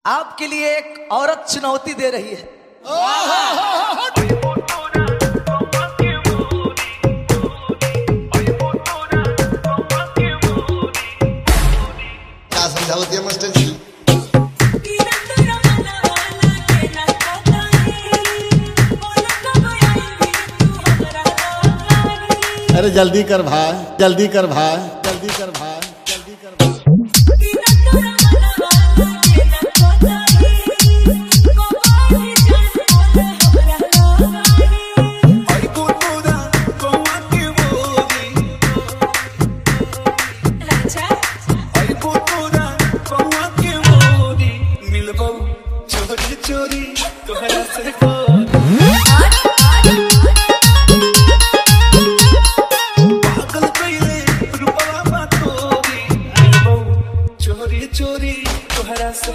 आपके लिए एक औरत चुनौती दे रही है। क्या समझावती है मास्टर जी? अरे जल्दी कर भाई, जल्दी कर भाई, जल्दी कर भाई, जल्दी कर भाई। चोरी तोहरा से चोरी तोहरा से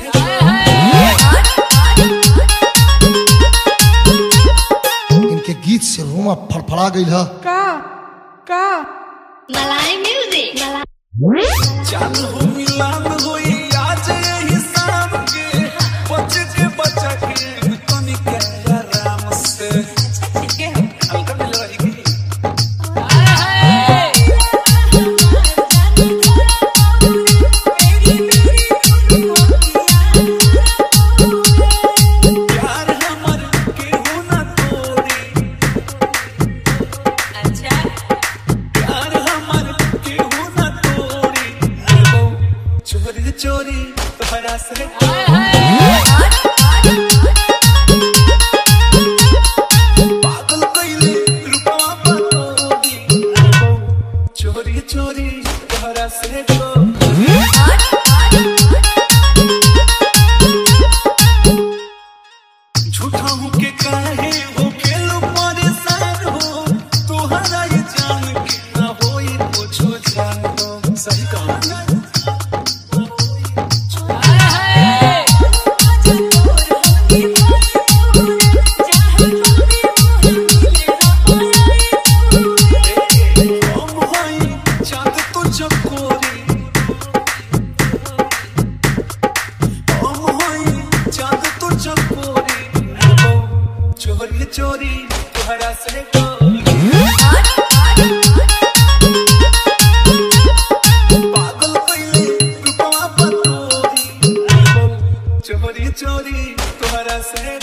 इनके गीत से रोमा फड़फड़ा गई है। का मलाई म्यूजिक चाल हो मिलान होई आज यही शाम के बच के बचा के तनी के आराम से हल्का मिल रही चोरी तोहरा से पागल कइले रुपवा पातोरी चोरी चोरी तोहरा से झूठा हूँ के काहे हो खेलो परेशान हो तोहरा ये जान के ना होई कुछो जान हो सही कहा चोरी चोरी तोहरा से पागल कइले रुपवा पातोरी चोरी चोरी तोहरा से